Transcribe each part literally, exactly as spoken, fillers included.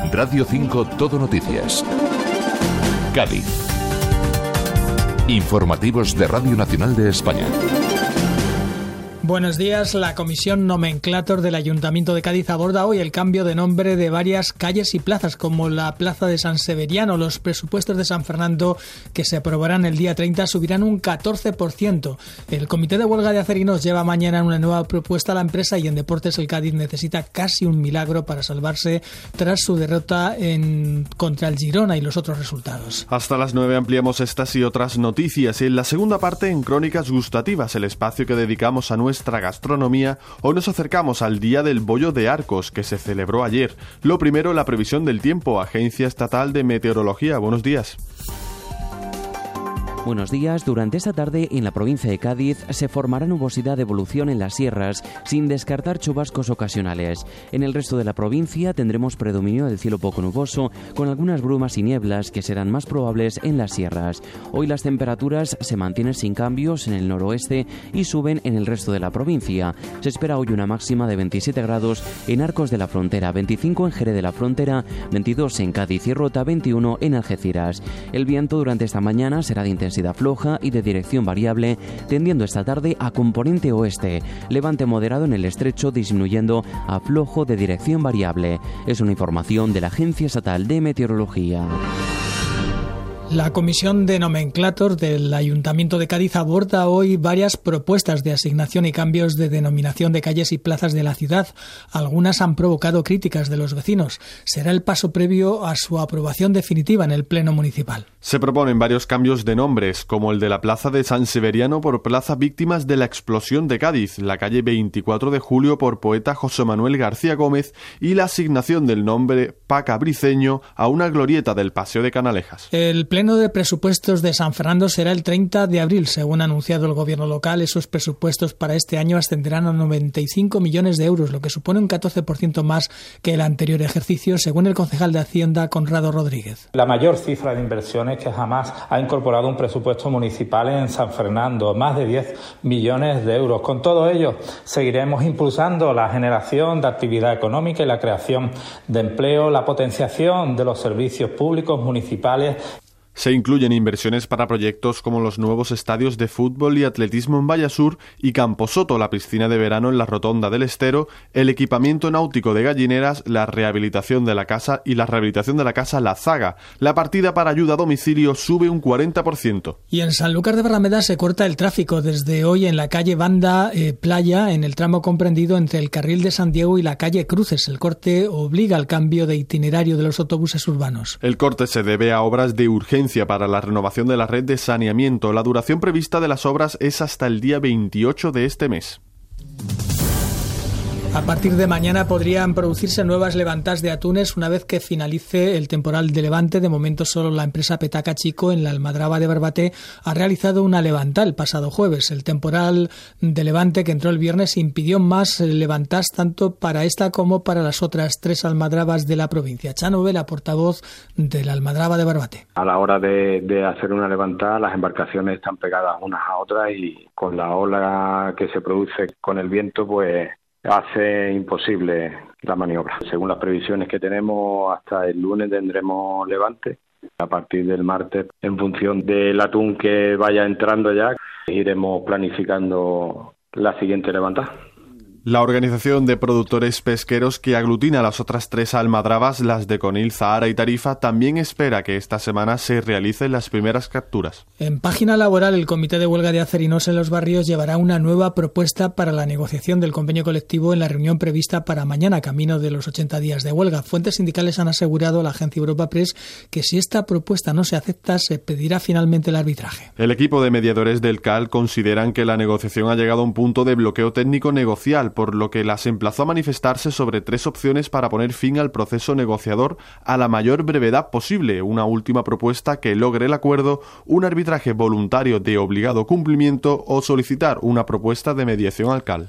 Radio cinco Todo Noticias. Cádiz. Informativos de Radio Nacional de España. Buenos días. La Comisión Nomenclator del Ayuntamiento de Cádiz aborda hoy el cambio de nombre de varias calles y plazas, como la Plaza de San Severiano. Los presupuestos de San Fernando, que se aprobarán el día treinta, subirán un catorce por ciento. El Comité de Huelga de Acerinos lleva mañana una nueva propuesta a la empresa, y en deportes el Cádiz necesita casi un milagro para salvarse tras su derrota en contra el Girona y los otros resultados. Hasta las nueve ampliamos estas y otras noticias. En la segunda parte, en Crónicas Gustativas, el espacio que dedicamos a nuestra nuestra gastronomía, hoy nos acercamos al Día del Bollo de Arcos, que se celebró ayer. Lo primero, la previsión del tiempo. Agencia Estatal de Meteorología. Buenos días. Buenos días. Durante esta tarde en la provincia de Cádiz se formará nubosidad de evolución en las sierras, sin descartar chubascos ocasionales. En el resto de la provincia tendremos predominio del cielo poco nuboso, con algunas brumas y nieblas que serán más probables en las sierras. Hoy las temperaturas se mantienen sin cambios en el noroeste y suben en el resto de la provincia. Se espera hoy una máxima de veintisiete grados en Arcos de la Frontera, veinticinco en Jerez de la Frontera, veintidós en Cádiz y Rota, veintiuno en Algeciras. El viento durante esta mañana será de intensidad floja y de dirección variable, tendiendo esta tarde a componente oeste, levante moderado en el estrecho, disminuyendo a flojo de dirección variable. Es una información de la Agencia Estatal de Meteorología. La Comisión de Nomenclator del Ayuntamiento de Cádiz aborda hoy varias propuestas de asignación y cambios de denominación de calles y plazas de la ciudad. Algunas han provocado críticas de los vecinos. Será el paso previo a su aprobación definitiva en el Pleno Municipal. Se proponen varios cambios de nombres, como el de la Plaza de San Severiano por Plaza Víctimas de la Explosión de Cádiz, la calle veinticuatro de julio por poeta José Manuel García Gómez y la asignación del nombre Paca Briceño a una glorieta del Paseo de Canalejas. El El pleno de presupuestos de San Fernando será el treinta de abril. Según ha anunciado el gobierno local, esos presupuestos para este año ascenderán a noventa y cinco millones de euros, lo que supone un catorce por ciento más que el anterior ejercicio, según el concejal de Hacienda, Conrado Rodríguez. La mayor cifra de inversiones que jamás ha incorporado un presupuesto municipal en San Fernando, más de diez millones de euros. Con todo ello, seguiremos impulsando la generación de actividad económica y la creación de empleo, la potenciación de los servicios públicos municipales. Se incluyen inversiones para proyectos como los nuevos estadios de fútbol y atletismo en Vallasur y Camposoto, la piscina de verano en la Rotonda del Estero, el equipamiento náutico de Gallineras, la rehabilitación de la casa y la rehabilitación de la casa La Zaga. La partida para ayuda a domicilio sube un cuarenta por ciento. Y en Sanlúcar de Barrameda se corta el tráfico desde hoy en la calle Banda eh, Playa, en el tramo comprendido entre el carril de San Diego y la calle Cruces. El corte obliga al cambio de itinerario de los autobuses urbanos. El corte se debe a obras de urgencia para la renovación de la red de saneamiento. La duración prevista de las obras es hasta el día veintiocho de este mes. A partir de mañana podrían producirse nuevas levantadas de atunes una vez que finalice el temporal de levante. De momento solo la empresa Petaca Chico en la Almadraba de Barbate ha realizado una levantada el pasado jueves. El temporal de levante que entró el viernes impidió más levantadas tanto para esta como para las otras tres almadrabas de la provincia. Chano Vela, portavoz de la Almadraba de Barbate. A la hora de, de hacer una levantada, las embarcaciones están pegadas unas a otras y con la ola que se produce con el viento, pues hace imposible la maniobra. Según las previsiones que tenemos, hasta el lunes tendremos levante. A partir del martes, en función del atún que vaya entrando ya, iremos planificando la siguiente levantada. La organización de productores pesqueros que aglutina a las otras tres almadrabas, las de Conil, Zahara y Tarifa, también espera que esta semana se realicen las primeras capturas. En página laboral, el Comité de Huelga de Acerinos en los Barrios llevará una nueva propuesta para la negociación del convenio colectivo en la reunión prevista para mañana, camino de los ochenta días de huelga. Fuentes sindicales han asegurado a la agencia Europa Press que si esta propuesta no se acepta, se pedirá finalmente el arbitraje. El equipo de mediadores del C A L consideran que la negociación ha llegado a un punto de bloqueo técnico negocial, por lo que las emplazó a manifestarse sobre tres opciones para poner fin al proceso negociador a la mayor brevedad posible. Una última propuesta que logre el acuerdo, un arbitraje voluntario de obligado cumplimiento o solicitar una propuesta de mediación al C A L.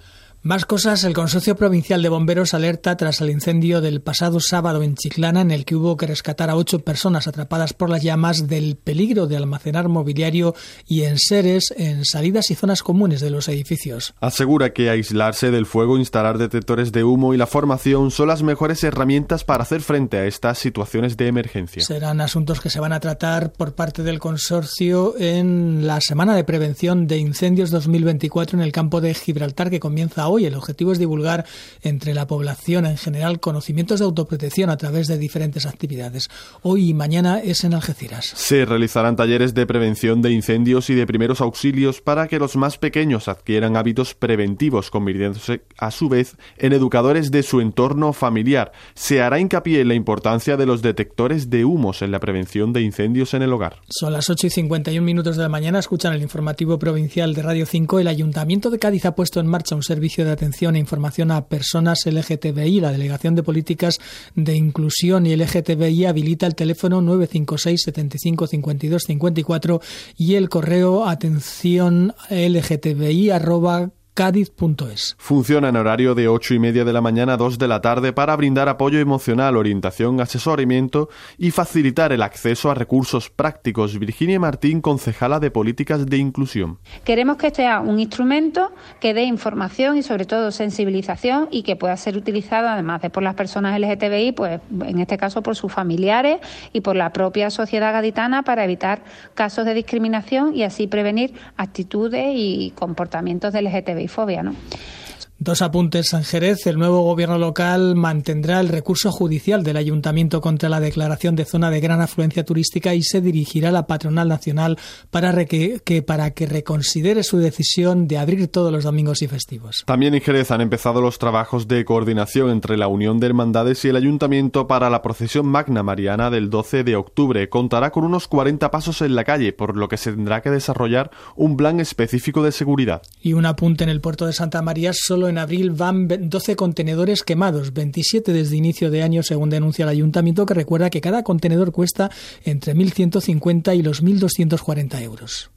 Más cosas, el Consorcio Provincial de Bomberos alerta tras el incendio del pasado sábado en Chiclana, en el que hubo que rescatar a ocho personas atrapadas por las llamas, del peligro de almacenar mobiliario y enseres en salidas y zonas comunes de los edificios. Asegura que aislarse del fuego, instalar detectores de humo y la formación son las mejores herramientas para hacer frente a estas situaciones de emergencia. Serán asuntos que se van a tratar por parte del consorcio en la Semana de Prevención de Incendios dos mil veinticuatro en el campo de Gibraltar, que comienza hoy. El objetivo es divulgar entre la población en general conocimientos de autoprotección a través de diferentes actividades. Hoy y mañana es en Algeciras. Se realizarán talleres de prevención de incendios y de primeros auxilios para que los más pequeños adquieran hábitos preventivos, convirtiéndose a su vez en educadores de su entorno familiar. Se hará hincapié en la importancia de los detectores de humos en la prevención de incendios en el hogar. Son las ocho y cincuenta y un minutos de la mañana. Escuchan el informativo provincial de Radio cinco. El Ayuntamiento de Cádiz ha puesto en marcha un servicio de atención e información a personas L G T B I. La Delegación de Políticas de Inclusión y L G T B I habilita el teléfono nueve cinco seis, setenta y cinco, cincuenta y dos, cincuenta y cuatro y el correo atención lgtbi arroba cádiz punto es. Funciona en horario de ocho y media de la mañana a dos de la tarde para brindar apoyo emocional, orientación, asesoramiento y facilitar el acceso a recursos prácticos. Virginia Martín, concejala de Políticas de Inclusión. Queremos que este sea un instrumento que dé información y sobre todo sensibilización y que pueda ser utilizado además de por las personas L G T B I, pues en este caso por sus familiares y por la propia sociedad gaditana, para evitar casos de discriminación y así prevenir actitudes y comportamientos de L G T B I fobia, ¿no? Dos apuntes en Jerez. El nuevo gobierno local mantendrá el recurso judicial del ayuntamiento contra la declaración de zona de gran afluencia turística y se dirigirá a la patronal nacional para que, que, para que reconsidere su decisión de abrir todos los domingos y festivos. También en Jerez han empezado los trabajos de coordinación entre la Unión de Hermandades y el ayuntamiento para la procesión magna mariana del doce de octubre. Contará con unos cuarenta pasos en la calle, por lo que se tendrá que desarrollar un plan específico de seguridad. Y un apunte en el puerto de Santa María. Solo en abril van doce contenedores quemados, veintisiete desde inicio de año, según denuncia el ayuntamiento, que recuerda que cada contenedor cuesta entre mil ciento cincuenta y los mil doscientos cuarenta euros.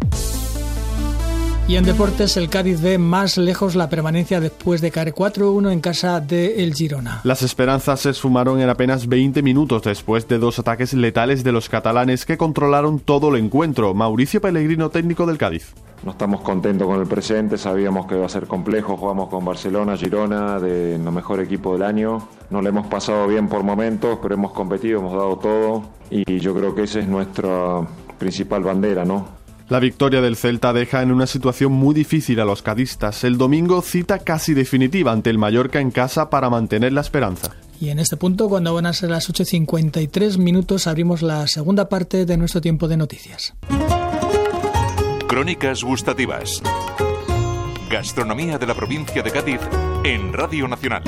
Y en deportes, el Cádiz ve más lejos la permanencia después de caer cuatro uno en casa de el Girona. Las esperanzas se esfumaron en apenas veinte minutos después de dos ataques letales de los catalanes que controlaron todo el encuentro. Mauricio Pellegrino, técnico del Cádiz. No estamos contentos con el presente, sabíamos que iba a ser complejo, jugamos con Barcelona, Girona, de lo mejor equipo del año. No le hemos pasado bien por momentos, pero hemos competido, hemos dado todo y yo creo que esa es nuestra principal bandera, ¿no? La victoria del Celta deja en una situación muy difícil a los cadistas. El domingo cita casi definitiva ante el Mallorca en casa para mantener la esperanza. Y en este punto, cuando van a ser las ocho y cincuenta y tres minutos, abrimos la segunda parte de nuestro tiempo de noticias. Crónicas gustativas. Gastronomía de la provincia de Cádiz en Radio Nacional.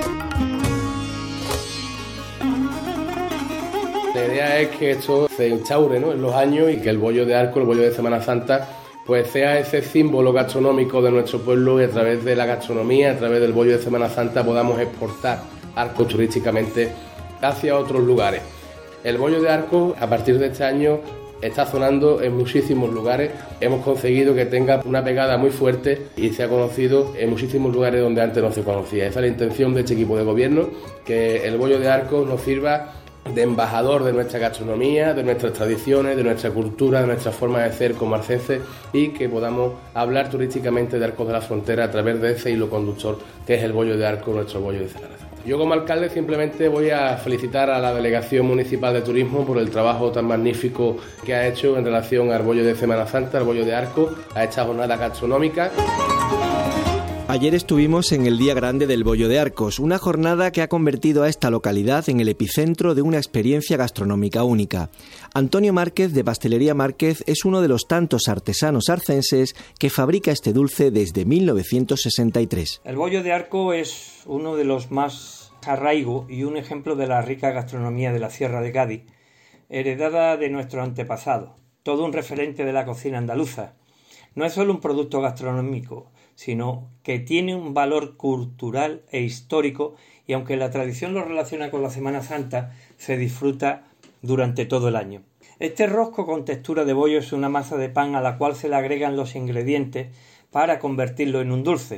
La idea es que esto se instaure, ¿no?, en los años y que el bollo de arco, el bollo de Semana Santa, pues sea ese símbolo gastronómico de nuestro pueblo y a través de la gastronomía, a través del bollo de Semana Santa, podamos exportar arcos turísticamente hacia otros lugares. El bollo de arco, a partir de este año, está sonando en muchísimos lugares. Hemos conseguido que tenga una pegada muy fuerte y se ha conocido en muchísimos lugares donde antes no se conocía. Esa es la intención de este equipo de gobierno, que el bollo de arco nos sirva de embajador de nuestra gastronomía, de nuestras tradiciones, de nuestra cultura, de nuestra forma de ser como arcenses y que podamos hablar turísticamente de Arcos de la Frontera a través de ese hilo conductor que es el bollo de arco, nuestro bollo de Semana Santa. Yo como alcalde simplemente voy a felicitar a la Delegación Municipal de Turismo por el trabajo tan magnífico que ha hecho en relación al bollo de Semana Santa, al bollo de arco, a esta jornada gastronómica. Ayer estuvimos en el Día Grande del Bollo de Arcos, una jornada que ha convertido a esta localidad en el epicentro de una experiencia gastronómica única. Antonio Márquez, de Pastelería Márquez, es uno de los tantos artesanos arcenses que fabrica este dulce desde mil novecientos sesenta y tres. El bollo de arco es uno de los más arraigo y un ejemplo de la rica gastronomía de la Sierra de Cádiz, heredada de nuestros antepasados, todo un referente de la cocina andaluza. No es solo un producto gastronómico, sino que tiene un valor cultural e histórico y aunque la tradición lo relaciona con la Semana Santa, se disfruta durante todo el año. Este rosco con textura de bollo es una masa de pan a la cual se le agregan los ingredientes para convertirlo en un dulce.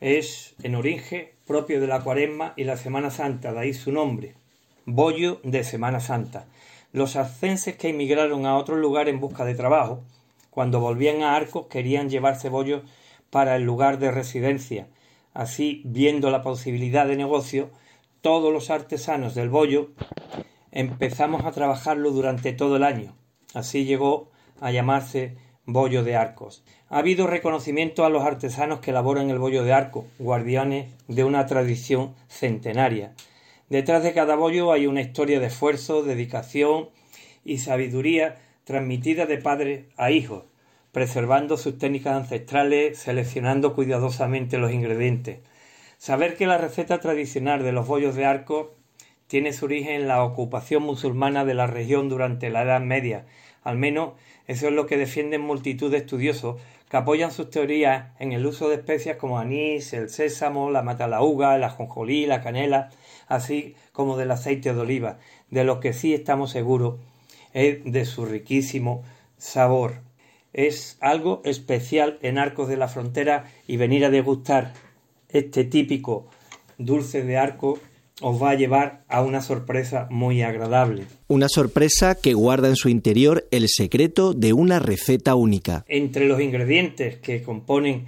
Es en origen propio de la Cuaresma y la Semana Santa, de ahí su nombre, bollo de Semana Santa. Los alcenses que emigraron a otro lugar en busca de trabajo, cuando volvían a Arcos querían llevarse bollos para el lugar de residencia. Así, viendo la posibilidad de negocio, todos los artesanos del bollo empezamos a trabajarlo durante todo el año. Así llegó a llamarse bollo de Arcos. Ha habido reconocimiento a los artesanos que elaboran el bollo de Arcos, guardianes de una tradición centenaria. Detrás de cada bollo hay una historia de esfuerzo, dedicación y sabiduría transmitida de padres a hijos, preservando sus técnicas ancestrales, seleccionando cuidadosamente los ingredientes. Saber que la receta tradicional de los bollos de Arcos tiene su origen en la ocupación musulmana de la región durante la Edad Media. Al menos eso es lo que defienden multitud de estudiosos que apoyan sus teorías en el uso de especias como anís, el sésamo, la matalaúga, el ajonjolí, la canela, así como del aceite de oliva. De lo que sí estamos seguros es de su riquísimo sabor. Es algo especial en Arcos de la Frontera y venir a degustar este típico dulce de Arcos os va a llevar a una sorpresa muy agradable. Una sorpresa que guarda en su interior el secreto de una receta única. Entre los ingredientes que componen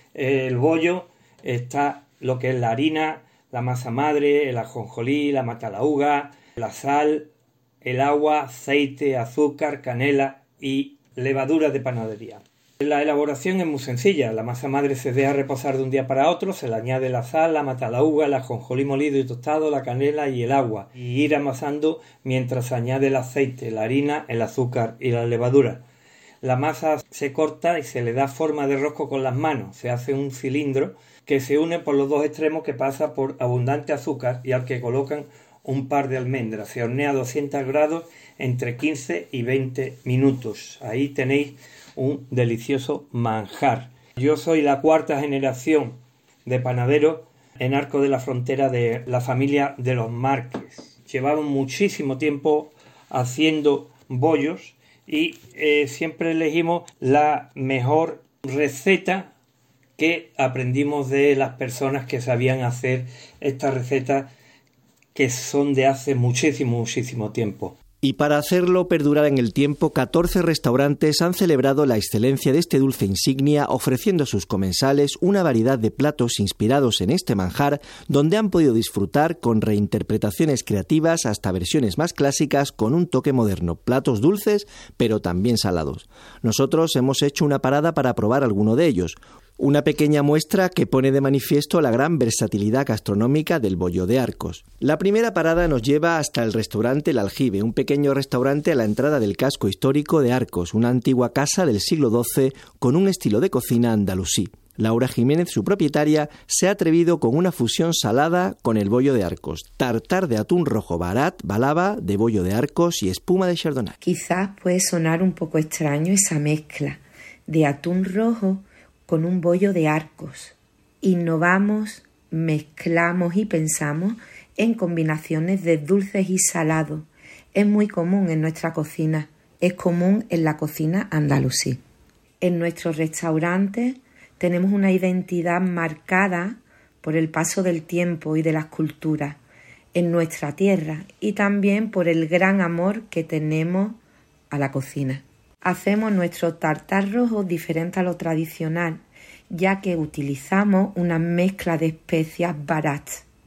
el bollo está lo que es la harina, la masa madre, el ajonjolí, la matalaúga, la sal, el agua, aceite, azúcar, canela y levadura de panadería. La elaboración es muy sencilla. La masa madre se deja reposar de un día para otro, se le añade la sal, la matalaúga, el ajonjolí molido y tostado, la canela y el agua, y ir amasando mientras se añade el aceite, la harina, el azúcar y la levadura. La masa se corta y se le da forma de rosco con las manos. Se hace un cilindro que se une por los dos extremos, que pasa por abundante azúcar y al que colocan un par de almendras. Se hornea a doscientos grados entre quince y veinte minutos. Ahí tenéis un delicioso manjar. Yo soy la cuarta generación de panaderos en Arcos de la Frontera de la familia de los Márquez. Llevamos muchísimo tiempo haciendo bollos y eh, siempre elegimos la mejor receta que aprendimos de las personas que sabían hacer estas recetas que son de hace muchísimo, muchísimo tiempo. Y para hacerlo perdurar en el tiempo, catorce restaurantes han celebrado la excelencia de este dulce insignia, ofreciendo a sus comensales una variedad de platos inspirados en este manjar, donde han podido disfrutar con reinterpretaciones creativas hasta versiones más clásicas con un toque moderno, platos dulces pero también salados. Nosotros hemos hecho una parada para probar alguno de ellos. Una pequeña muestra que pone de manifiesto la gran versatilidad gastronómica del bollo de Arcos. La primera parada nos lleva hasta el restaurante El Aljibe, un pequeño restaurante a la entrada del casco histórico de Arcos, una antigua casa del siglo doce con un estilo de cocina andalusí. Laura Jiménez, su propietaria, se ha atrevido con una fusión salada con el bollo de Arcos, tartar de atún rojo barat, balaba de bollo de Arcos y espuma de chardonnay. Quizás puede sonar un poco extraño esa mezcla de atún rojo con un bollo de Arcos. Innovamos, mezclamos y pensamos en combinaciones de dulces y salados. Es muy común en nuestra cocina, es común en la cocina andalusí. En nuestros restaurantes tenemos una identidad marcada por el paso del tiempo y de las culturas en nuestra tierra y también por el gran amor que tenemos a la cocina. Hacemos nuestro tartar rojo diferente a lo tradicional, ya que utilizamos una mezcla de especias barat.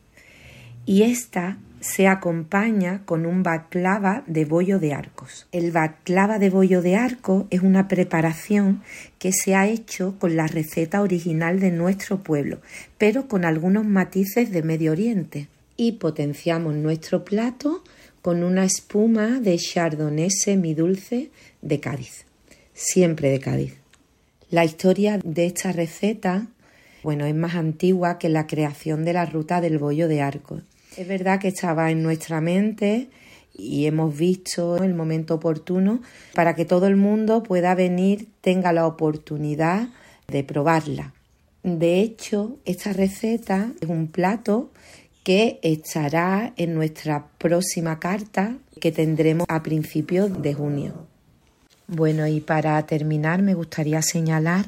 Y esta se acompaña con un baklava de bollo de Arcos. El baklava de bollo de Arcos es una preparación que se ha hecho con la receta original de nuestro pueblo, pero con algunos matices de Medio Oriente. Y potenciamos nuestro plato con una espuma de chardonnay semidulce de Cádiz, siempre de Cádiz. La historia de esta receta, bueno, es más antigua que la creación de la ruta del bollo de Arcos. Es verdad que estaba en nuestra mente y hemos visto el momento oportuno para que todo el mundo pueda venir, tenga la oportunidad de probarla. De hecho, esta receta es un plato que estará en nuestra próxima carta que tendremos a principios de junio. Bueno, y para terminar me gustaría señalar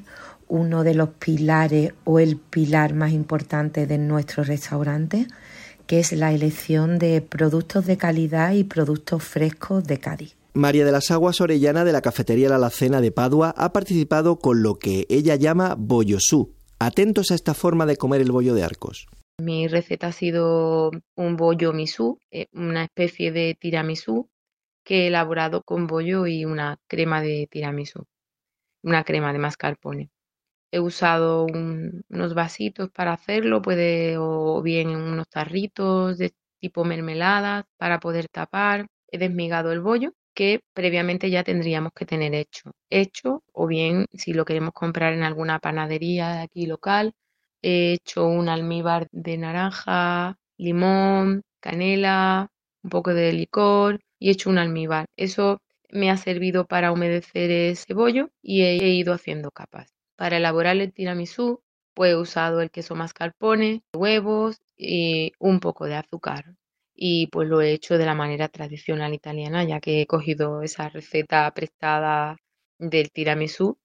uno de los pilares o el pilar más importante de nuestro restaurante, que es la elección de productos de calidad y productos frescos de Cádiz. María de las Aguas Orellana, de la cafetería La Alacena de Padua, ha participado con lo que ella llama bollosú. Atentos a esta forma de comer el bollo de Arcos. Mi receta ha sido un bollo misú, una especie de tiramisú que he elaborado con bollo y una crema de tiramisú, una crema de mascarpone. He usado un, unos vasitos para hacerlo, puede o bien unos tarritos de tipo mermeladas para poder tapar. He desmigado el bollo, que previamente ya tendríamos que tener hecho. Hecho, o bien si lo queremos comprar en alguna panadería de aquí local, he hecho un almíbar de naranja, limón, canela, un poco de licor y he hecho un almíbar. Eso me ha servido para humedecer ese bollo y he, he ido haciendo capas. Para elaborar el tiramisú, pues he usado el queso mascarpone, huevos y un poco de azúcar. Y pues lo he hecho de la manera tradicional italiana, ya que he cogido esa receta prestada del tiramisú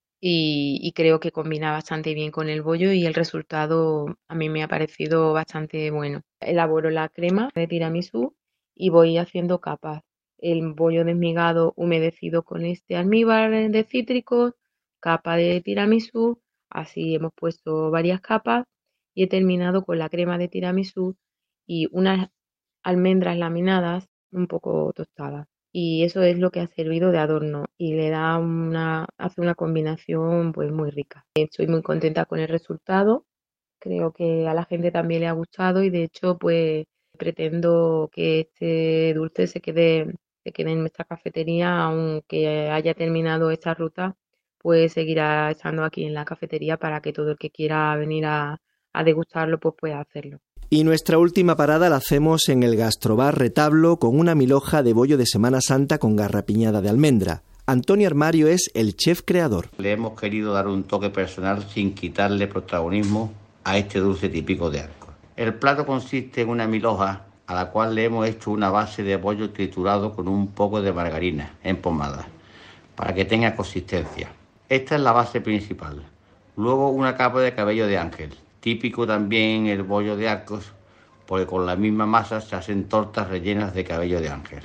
y, y creo que combina bastante bien con el bollo y el resultado a mí me ha parecido bastante bueno. Elaboro la crema de tiramisú y voy haciendo capas. El bollo desmigado humedecido con este almíbar de cítricos, capa de tiramisú, así hemos puesto varias capas y he terminado con la crema de tiramisú y unas almendras laminadas un poco tostadas y eso es lo que ha servido de adorno y le da una, hace una combinación pues muy rica. Estoy muy contenta con el resultado, creo que a la gente también le ha gustado y de hecho pues pretendo que este dulce se quede, se quede en nuestra cafetería, aunque haya terminado esta ruta, pues seguirá estando aquí en la cafetería para que todo el que quiera venir a, a degustarlo pues pueda hacerlo. Y nuestra última parada la hacemos en el Gastrobar Retablo con una milhoja de bollo de Semana Santa con garrapiñada de almendra. Antonio Armario es el chef creador. Le hemos querido dar un toque personal sin quitarle protagonismo a este dulce típico de Arcos. El plato consiste en una milhoja a la cual le hemos hecho una base de bollo triturado con un poco de margarina en pomada para que tenga consistencia. Esta es la base principal. Luego una capa de cabello de ángel. Típico también el bollo de Arcos, porque con la misma masa se hacen tortas rellenas de cabello de ángel.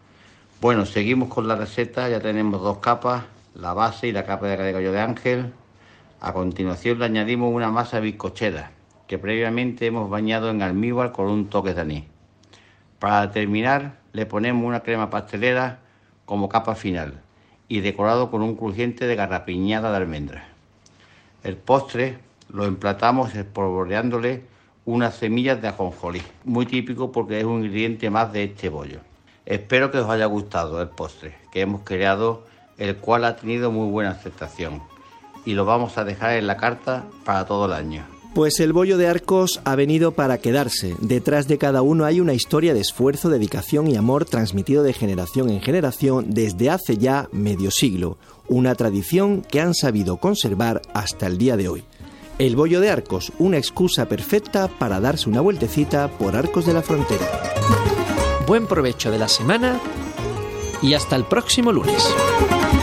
Bueno, seguimos con la receta, ya tenemos dos capas, la base y la capa de cabello de ángel. A continuación le añadimos una masa bizcochera, que previamente hemos bañado en almíbar con un toque de anís. Para terminar, le ponemos una crema pastelera como capa final y decorado con un crujiente de garrapiñada de almendras. El postre lo emplatamos espolvoreándole unas semillas de ajonjolí, muy típico porque es un ingrediente más de este bollo. Espero que os haya gustado el postre que hemos creado, el cual ha tenido muy buena aceptación y lo vamos a dejar en la carta para todo el año. Pues el bollo de Arcos ha venido para quedarse. Detrás de cada uno hay una historia de esfuerzo, dedicación y amor transmitido de generación en generación desde hace ya medio siglo. Una tradición que han sabido conservar hasta el día de hoy. El bollo de Arcos, una excusa perfecta para darse una vueltecita por Arcos de la Frontera. Buen provecho de la semana y hasta el próximo lunes.